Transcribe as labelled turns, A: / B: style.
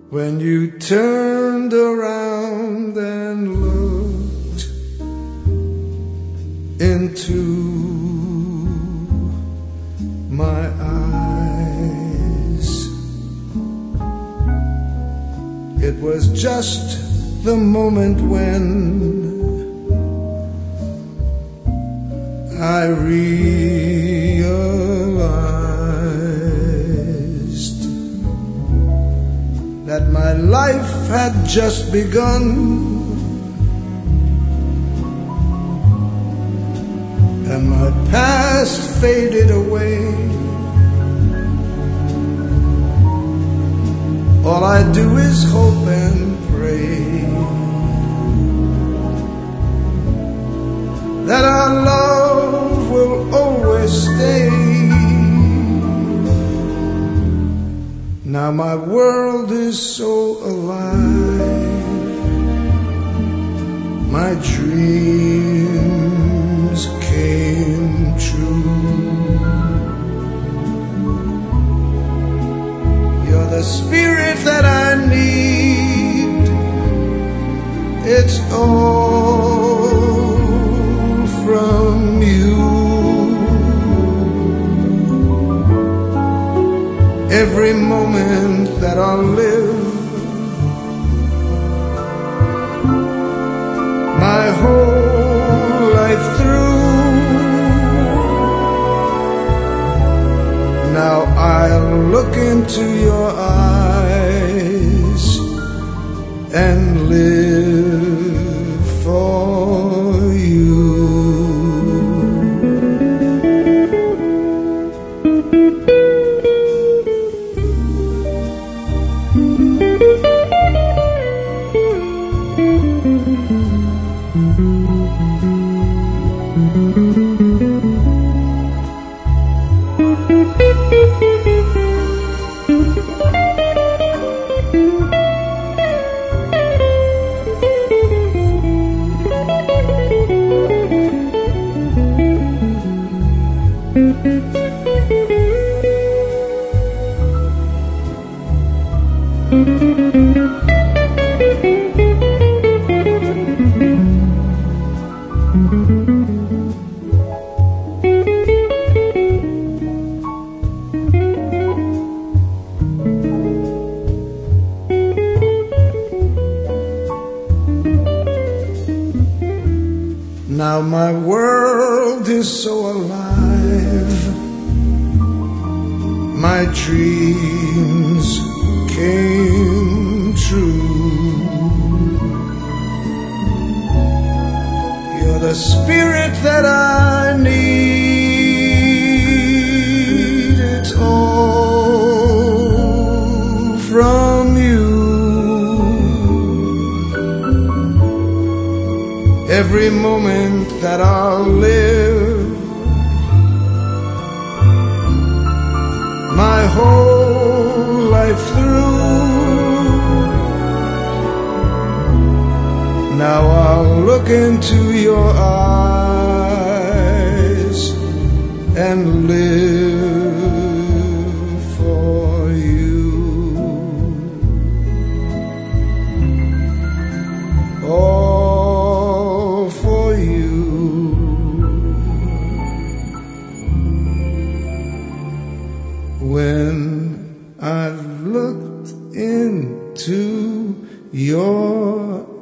A: When you turned around and looked into my eyes, it was just the moment when I realized that my life had just begun, and my past faded away. All I do is hope and pray that our love will always stay. Now my world is so alive, my dreams came true. You're the spirit that I need. It's all from you. Every moment that I'll live, my whole life through, now I'll look into your eyes and live for you. Now my world is so alive, my dreams came true. You're the spirit that I need. It's all from you. Every moment that I'll live, my whole life through, now I'll look into your eyes and live for you. All for you. When I've looked into your